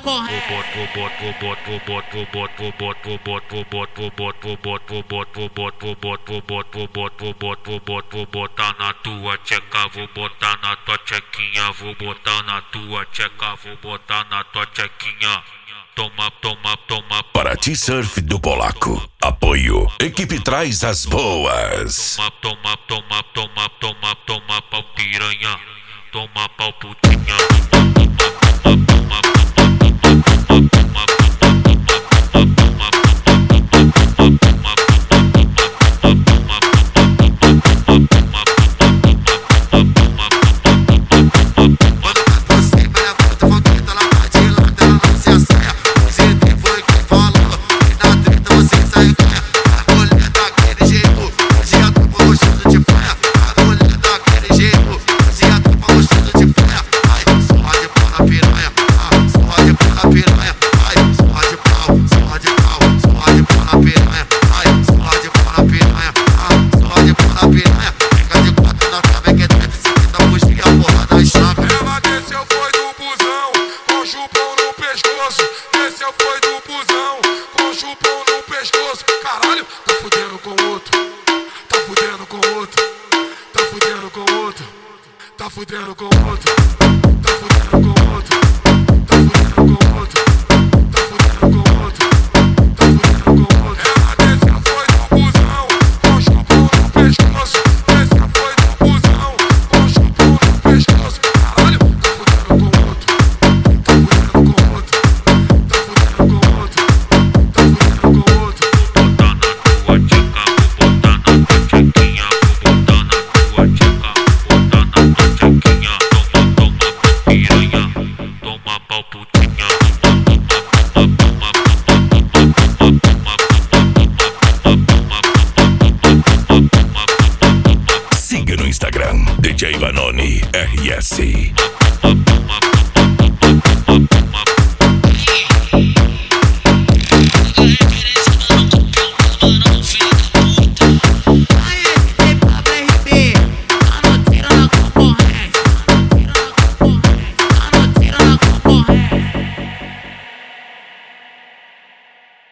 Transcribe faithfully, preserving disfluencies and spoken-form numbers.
porra é? Vou botar na tua tcheca, vou botar na tua tchequinha, vou botar na tua tcheca, vou botar na tua tchequinha. Toma, toma, toma. Paraty Surf do Polaco. Apoio. Equipe traz as boas. Toma, toma, toma, toma, toma, toma pau piranha. Toma pau putinha. Ela desceu foi do busão, com chupão no pescoço. Desceu foi do busão, com chupão no pescoço. Caralho, tá fudendo com outro, tá fudendo com outro, tá fudendo com outro, tá fudendo com outro, tá fudendo com outro, tá fudendo com outro, tá fudendo com outro, tá fudendo com outro. Ela desceu foi do busão, com chupão no pescoço. Desceu foi do busão, com chupão no pescoço. Caralho, tá fudendo com outro, tá fudendo com outro, tá fudendo com outro, tá fudendo com outro. Vou botar na tua tcheca, vou botar na tua tchequinha, vou botar na tua tchequinha. Toma, toma pau piranha, toma pau putinha. Siga no Instagram D J Vanoni R S.